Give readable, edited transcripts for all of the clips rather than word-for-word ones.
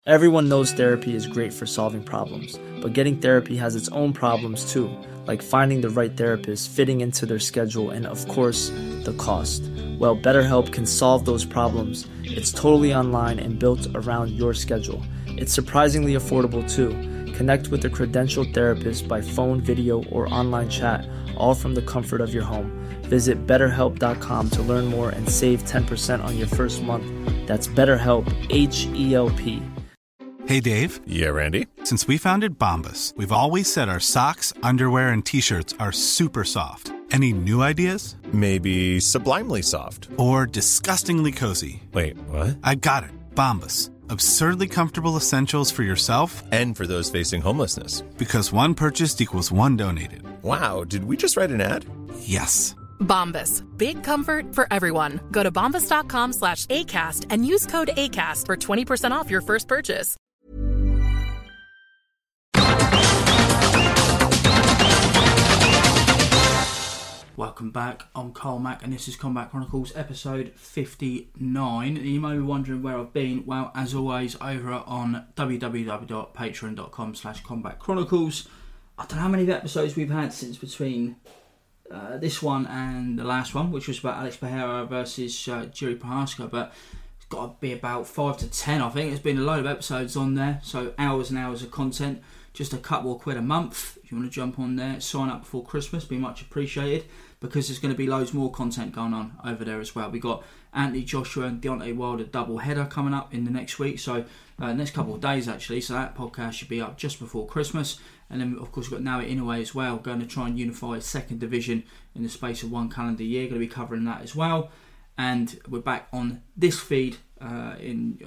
Everyone knows therapy is great for solving problems, but getting therapy has its own problems too, like finding the right therapist, fitting into their schedule, and of course, the cost. Well, BetterHelp can solve those problems. It's totally online and built around your schedule. It's surprisingly affordable too. Connect with a credentialed therapist by phone, video, or online chat, all from the comfort of your home. Visit BetterHelp.com to learn more and save 10% on your first month. That's BetterHelp, H-E-L-P. Hey, Dave. Yeah, Randy. Since we founded Bombas, we've always said our socks, underwear, and T-shirts are super soft. Any new ideas? Maybe sublimely soft. Or disgustingly cozy. Wait, what? I got it. Bombas. Absurdly comfortable essentials for yourself and for those facing homelessness. Because one purchased equals one donated. Wow, did we just write an ad? Yes. Bombas. Big comfort for everyone. Go to bombas.com/ACAST and use code ACAST for 20% off your first purchase. Welcome back, I'm Carl Mack and this is Combat Chronicles episode 59. You may be wondering where I've been. Well, as always, over on www.patreon.com/Combat Chronicles. I don't know how many episodes we've had since between this one and the last one, which was about Alex Pereira versus Jiri Prochazka, but it's got to be about 5 to 10, I think. There's been a load of episodes on there, so hours and hours of content. Just a couple of quid a month. If you want to jump on there, sign up before Christmas, be much appreciated, because there's going to be loads more content going on over there as well. We got Anthony Joshua and Deontay Wilder double header coming up in the next week, so next couple of days actually, so that podcast should be up just before Christmas. And then of course we've got Naoya Inoue as well, going to try and unify second division in the space of one calendar year. Going to be covering that as well. And we're back on this feed in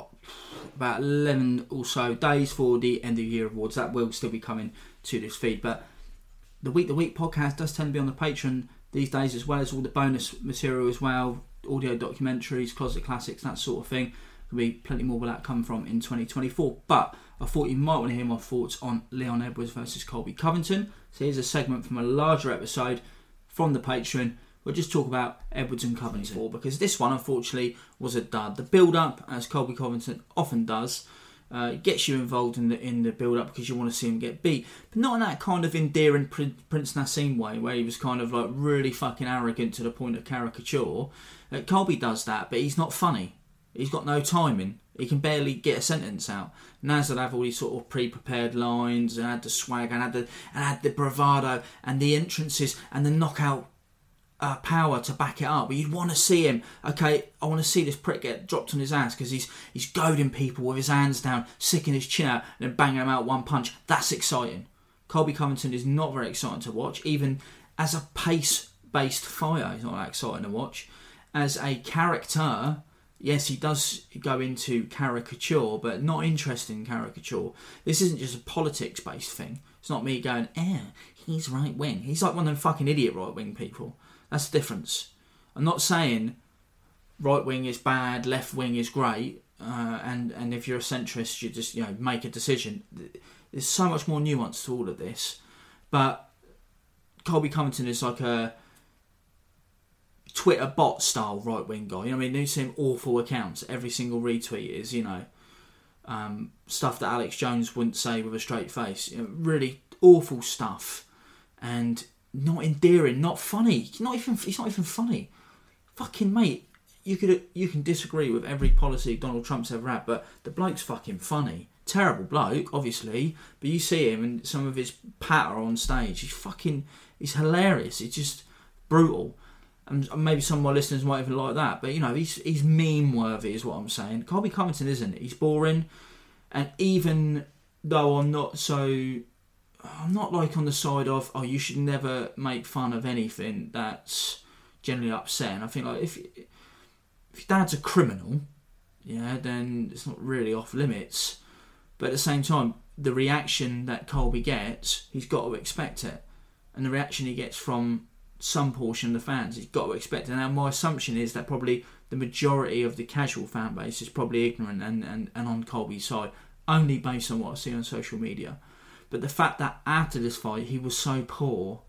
about 11 or so days for the end of year awards. That will still be coming to this feed, but the week podcast does tend to be on the Patreon these days, as well as all the bonus material as well, audio documentaries, closet classics, that sort of thing. There'll be plenty more where that come from in 2024. But I thought you might want to hear my thoughts on Leon Edwards versus Colby Covington. So here's a segment from a larger episode from the Patreon. We'll just talk about Edwards and Covington, because this one, unfortunately, was a dud. The build-up, as Colby Covington often does, gets you involved in the build-up because you want to see him get beat. But not in that kind of endearing Prince Nassim way, where he was kind of like really fucking arrogant to the point of caricature. Colby does that, but he's not funny. He's got no timing. He can barely get a sentence out. Naz will have all these sort of pre-prepared lines, and had the swag, and had the bravado, and the entrances, and the knockout power to back it up. But you'd want to see him. Okay, I want to see this prick get dropped on his ass because he's goading people with his hands down, sticking his chin out, and then banging them out one punch. That's exciting. Colby Covington is not very exciting to watch. Even as a pace-based fighter, he's not that exciting to watch. As a character, yes, he does go into caricature, but not interesting caricature. This isn't just a politics-based thing. It's not me going, he's right-wing. He's like one of them fucking idiot right-wing people. That's the difference. I'm not saying right-wing is bad, left-wing is great, and if you're a centrist, you just make a decision. There's so much more nuance to all of this. But Colby Covington is like a Twitter bot style right-wing guy. You see him awful accounts. Every single retweet is, stuff that Alex Jones wouldn't say with a straight face. Really awful stuff. And not endearing, not funny. He's not even funny. Fucking mate, you can disagree with every policy Donald Trump's ever had, but the bloke's fucking funny. Terrible bloke, obviously, but you see him and some of his patter on stage. He's hilarious. It's just brutal. And maybe some of my listeners might even like that, but he's meme worthy is what I'm saying. Colby Covington isn't. He's boring, and even though I'm not like on the side of you should never make fun of anything that's generally upsetting. I think like if your dad's a criminal, then it's not really off limits. But at the same time, the reaction that Colby gets, he's got to expect it, and the reaction he gets from some portion of the fans, he's got to expect it. Now my assumption is that probably the majority of the casual fan base is probably ignorant and on Colby's side, only based on what I see on social media. But the fact that after this fight he was so poor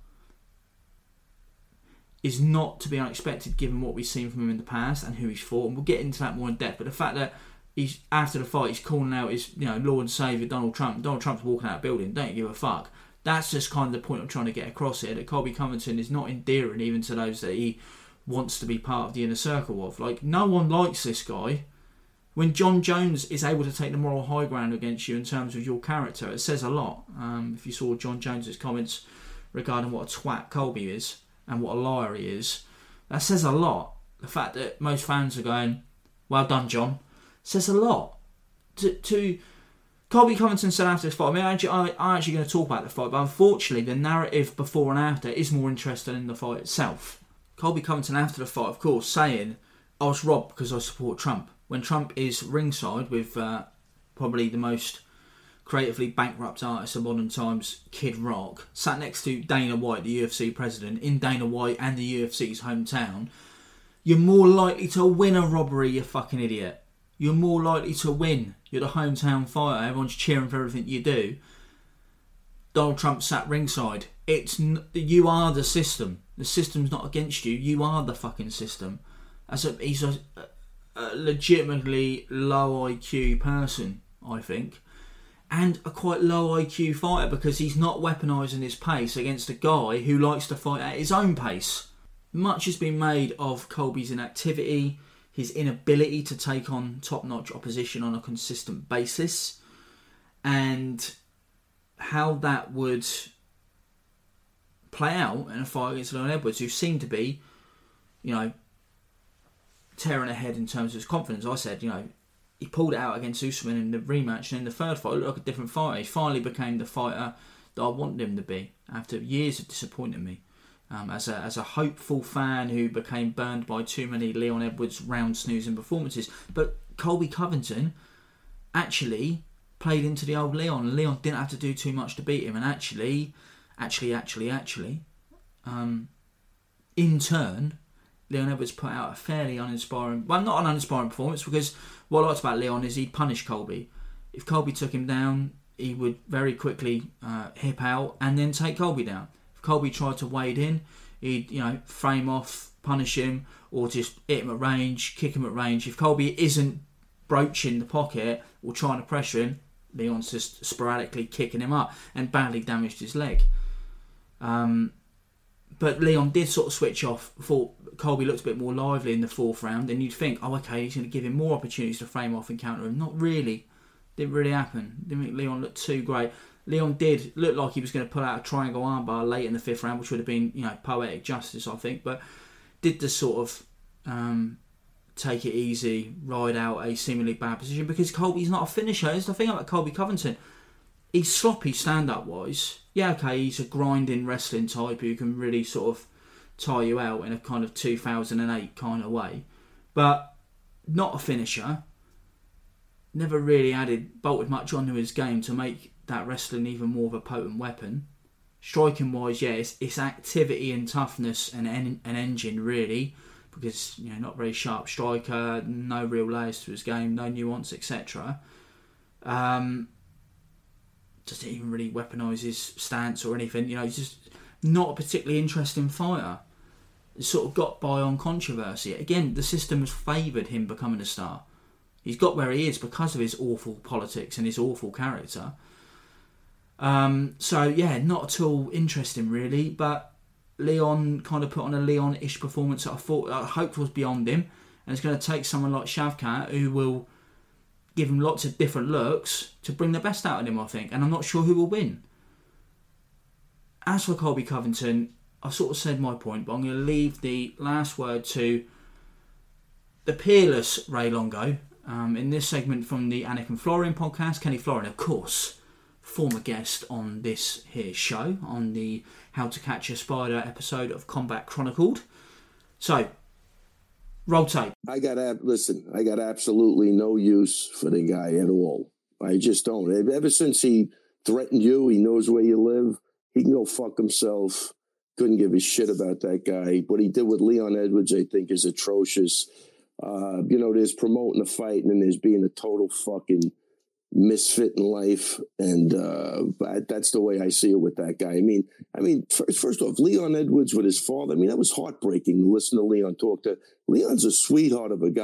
is not to be unexpected given what we've seen from him in the past and who he's fought, and we'll get into that more in depth. But the fact that he's after the fight, he's calling out his Lord and Saviour Donald Trump. Donald Trump's walking out of the building. Don't give a fuck. That's just kind of the point I'm trying to get across here. That Colby Covington is not endearing even to those that he wants to be part of the inner circle of. Like, no one likes this guy. When John Jones is able to take the moral high ground against you in terms of your character, it says a lot. If you saw John Jones's comments regarding what a twat Colby is and what a liar he is, that says a lot. The fact that most fans are going, well done, John, says a lot. To Colby Covington said after this fight, I'm actually going to talk about the fight, but unfortunately the narrative before and after is more interesting in the fight itself. Colby Covington after the fight, of course, saying, I was robbed because I support Trump. When Trump is ringside with probably the most creatively bankrupt artist of modern times, Kid Rock, sat next to Dana White, the UFC president, in Dana White and the UFC's hometown, you're more likely to win a robbery, you fucking idiot. You're more likely to win. You're the hometown fighter. Everyone's cheering for everything you do. Donald Trump sat ringside. You are the system. The system's not against you. You are the fucking system. He's a legitimately low IQ person, I think, and a quite low IQ fighter because he's not weaponising his pace against a guy who likes to fight at his own pace. Much has been made of Colby's inactivity, his inability to take on top-notch opposition on a consistent basis, and how that would play out in a fight against Leon Edwards, who seemed to be, tearing ahead in terms of his confidence. I said, he pulled it out against Usman in the rematch, and in the third fight, it looked like a different fighter. He finally became the fighter that I wanted him to be after years of disappointing me. As a hopeful fan who became burned by too many Leon Edwards round snoozing performances. But Colby Covington actually played into the old Leon. Leon didn't have to do too much to beat him. And actually, in turn, Leon Edwards put out a fairly uninspiring... Well, not an uninspiring performance, because what I liked about Leon is he'd punish Colby. If Colby took him down, he would very quickly hip out and then take Colby down. Colby tried to wade in, he'd frame off, punish him, or just hit him at range, kick him at range. If Colby isn't broaching the pocket or trying to pressure him, Leon's just sporadically kicking him up and badly damaged his leg. But Leon did sort of switch off. Thought Colby looked a bit more lively in the fourth round, and you'd think, oh okay, he's going to give him more opportunities to frame off and counter him. Not really. Didn't really happen. Didn't make Leon look too great. Leon did look like he was going to pull out a triangle armbar late in the fifth round, which would have been, poetic justice, I think. But did the sort of take it easy, ride out a seemingly bad position, because Colby's not a finisher. It's the thing about Colby Covington. He's sloppy stand-up wise. Yeah, okay, he's a grinding wrestling type who can really sort of tire you out in a kind of 2008 kind of way. But not a finisher. Never really bolted much onto his game to make that wrestling even more of a potent weapon. Striking wise, yeah, it's activity and toughness and an engine really, because not very sharp striker, no real layers to his game, no nuance, etc. Doesn't even really weaponise his stance or anything. He's just not a particularly interesting fighter. He's sort of got by on controversy. Again, the system has favoured him becoming a star. He's got where he is because of his awful politics and his awful character. So yeah, not at all interesting really, but Leon kind of put on a Leon-ish performance that I hoped was beyond him, and it's going to take someone like Shavkat who will give him lots of different looks to bring the best out of him, I think, and I'm not sure who will win. As for Colby Covington, I sort of said my point, but I'm going to leave the last word to the peerless Ray Longo in this segment from the Anakin Florian podcast. Kenny Florian, of course, former guest on this here show, on the How to Catch a Spider episode of Combat Chronicled. So, roll tape. I got absolutely no use for the guy at all. I just don't. Ever since he threatened you, he knows where you live, he can go fuck himself. Couldn't give a shit about that guy. What he did with Leon Edwards, I think, is atrocious. There's promoting a fight and then there's being a total fucking misfit in life, and that's the way I see it with that guy. I mean, first off, Leon Edwards with his father. That was heartbreaking to listen to Leon talk. Leon's a sweetheart of a guy.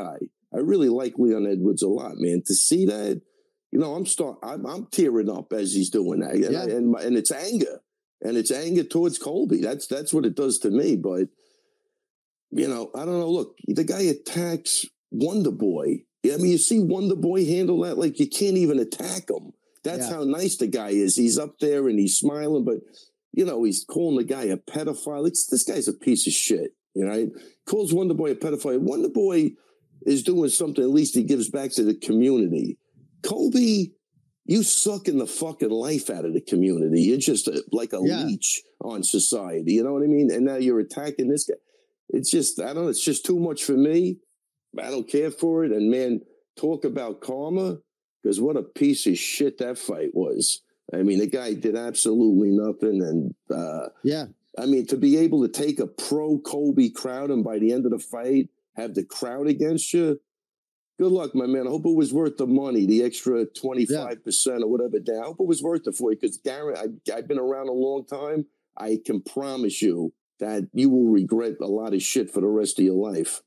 I really like Leon Edwards a lot, man. To see that, I'm tearing up as he's doing that, and it's anger, towards Colby. That's what it does to me. But I don't know. Look, the guy attacks Wonder Boy. I mean, you see Wonder Boy handle that like you can't even attack him. That's how nice the guy is. He's up there and he's smiling, but he's calling the guy a pedophile. This guy's a piece of shit. He calls Wonder Boy a pedophile. Wonder Boy is doing something. At least he gives back to the community. Colby, you sucking the fucking life out of the community. You're just like a leech on society. You know what I mean? And now you're attacking this guy. It's just, I don't know. It's just too much for me. I don't care for it. And man, talk about karma, because what a piece of shit that fight was. I mean, the guy did absolutely nothing. And I mean, to be able to take a pro Colby crowd and by the end of the fight have the crowd against you, good luck, my man. I hope it was worth the money, the extra 25% or whatever. I hope it was worth it for you, because Garrett, I've been around a long time. I can promise you that you will regret a lot of shit for the rest of your life.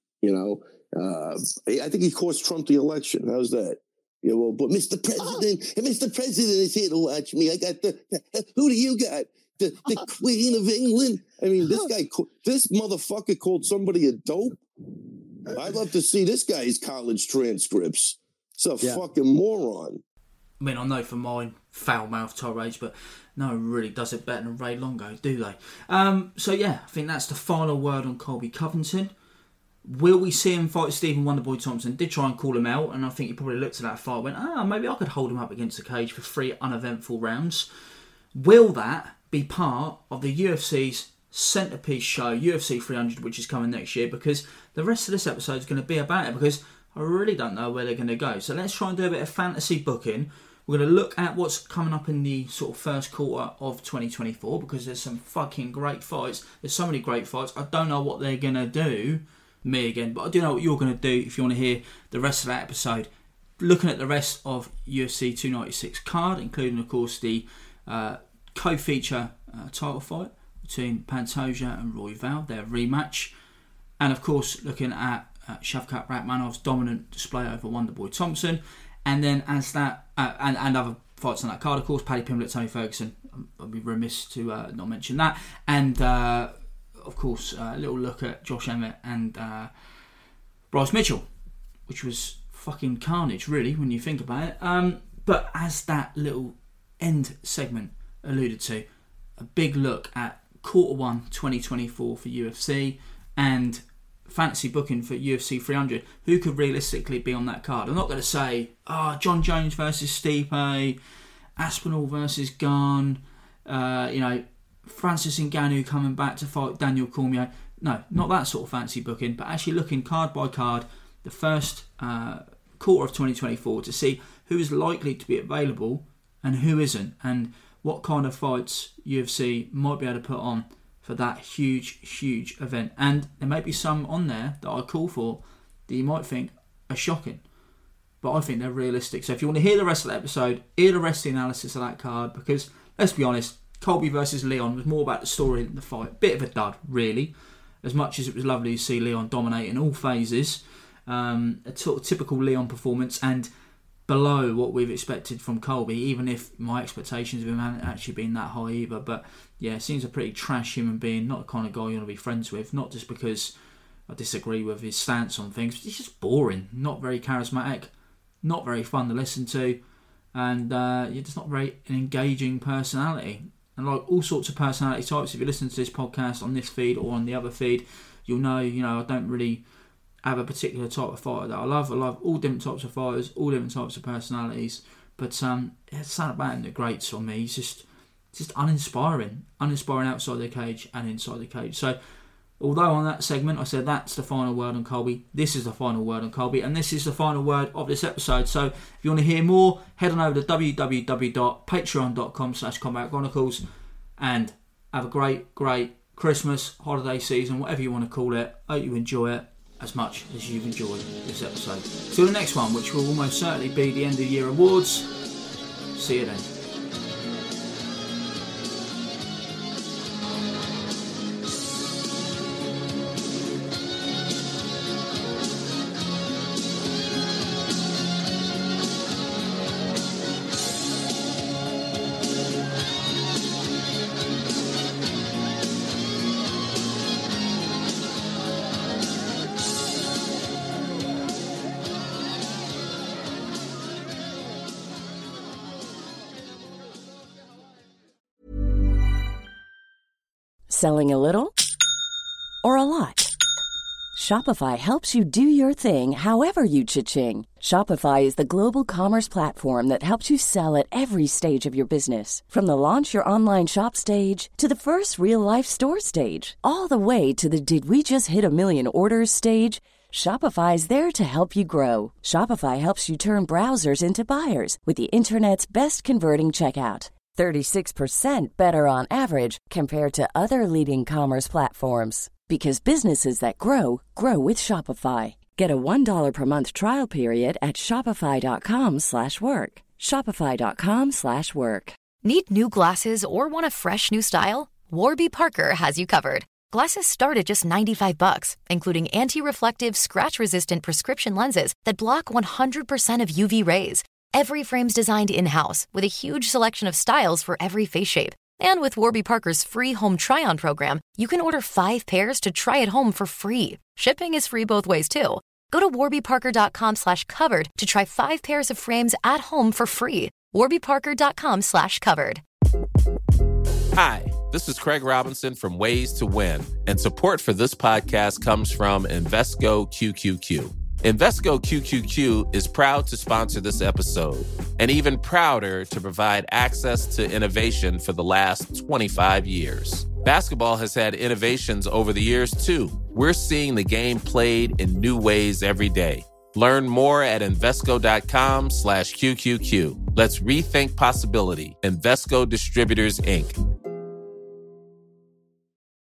I think he cost Trump the election. How's that? But Mr. President is here to watch me. I got who do you got? The Queen of England? I mean, this motherfucker called somebody a dope. I'd love to see this guy's college transcripts. It's a fucking moron. I mean, I know for mine, foul-mouthed tirades, but no one really does it better than Ray Longo, do they? I think that's the final word on Colby Covington. Will we see him fight Stephen Wonderboy Thompson? Did try and call him out, and I think he probably looked at that fight and went, maybe I could hold him up against the cage for 3 uneventful rounds. Will that be part of the UFC's centrepiece show, UFC 300, which is coming next year? Because the rest of this episode is going to be about it, because I really don't know where they're going to go. So let's try and do a bit of fantasy booking. We're going to look at what's coming up in the sort of first quarter of 2024, because there's some fucking great fights. There's so many great fights. I don't know what they're going to do, me again, but I do know what you're going to do if you want to hear the rest of that episode. Looking at the rest of UFC 296 card, including, of course, the co-feature title fight between Pantoja and Royval, their rematch. And, of course, looking at Shavkat Rakhmanov's dominant display over Wonderboy Thompson. And then as that, and other fights on that card, of course, Paddy Pimblett, Tony Ferguson. I'd be remiss to not mention that. And, of course, a little look at Josh Emmett and Bryce Mitchell, which was fucking carnage, really, when you think about it. But as that little end segment alluded to, a big look at quarter 1 2024 for UFC and fantasy booking for UFC 300. Who could realistically be on that card? I'm not going to say, John Jones versus Stipe, Aspinall versus Gunn, Francis Ngannou coming back to fight Daniel Cormier. No, not that sort of fancy booking, but actually looking card by card, the first quarter of 2024 to see who is likely to be available and who isn't, and what kind of fights UFC might be able to put on for that huge, huge event. And there may be some on there that I call for that you might think are shocking, but I think they're realistic. So if you want to hear the rest of the episode, hear the rest of the analysis of that card, because let's be honest, Colby versus Leon was more about the story than the fight. Bit of a dud, really. As much as it was lovely to see Leon dominate in all phases, a sort of typical Leon performance, and below what we've expected from Colby, even if my expectations of him haven't actually been that high either. But yeah, seems a pretty trash human being, not the kind of guy you want to be friends with, not just because I disagree with his stance on things, but he's just boring, not very charismatic, not very fun to listen to, and just not very an engaging personality. And like all sorts of personality types, if you listen to this podcast on this feed or on the other feed, you'll know, I don't really have a particular type of fighter that I love. I love all different types of fighters, all different types of personalities. But it's something about him that grates on me. He's just uninspiring outside the cage and inside the cage. So although on that segment I said that's the final word on Colby, this is the final word on Colby, and this is the final word of this episode. So if you want to hear more, head on over to www.patreon.com/Combat Chronicles and have a great, great Christmas, holiday season, whatever you want to call it. Hope you enjoy it as much as you've enjoyed this episode. Till the next one, which will almost certainly be the end of the year awards. See you then. Selling a little or a lot? Shopify helps you do your thing however you cha-ching. Shopify is the global commerce platform that helps you sell at every stage of your business. From the launch your online shop stage to the first real-life store stage, all the way to the did we just hit a million orders stage. Shopify is there to help you grow. Shopify helps you turn browsers into buyers with the internet's best converting checkout. 36% better on average compared to other leading commerce platforms. Because businesses that grow, grow with Shopify. Get a $1 per month trial period at shopify.com/work. Shopify.com/work. Need new glasses or want a fresh new style? Warby Parker has you covered. Glasses start at just $95, including anti-reflective, scratch-resistant prescription lenses that block 100% of UV rays. Every frame's designed in-house with a huge selection of styles for every face shape. And with Warby Parker's free home try-on program, you can order 5 pairs to try at home for free. Shipping is free both ways, too. Go to warbyparker.com/covered to try 5 pairs of frames at home for free. warbyparker.com/covered. Hi, this is Craig Robinson from Ways to Win, and support for this podcast comes from Invesco QQQ. Invesco QQQ is proud to sponsor this episode, and even prouder to provide access to innovation for the last 25 years. Basketball has had innovations over the years, too. We're seeing the game played in new ways every day. Learn more at Invesco.com/QQQ. Let's rethink possibility. Invesco Distributors, Inc.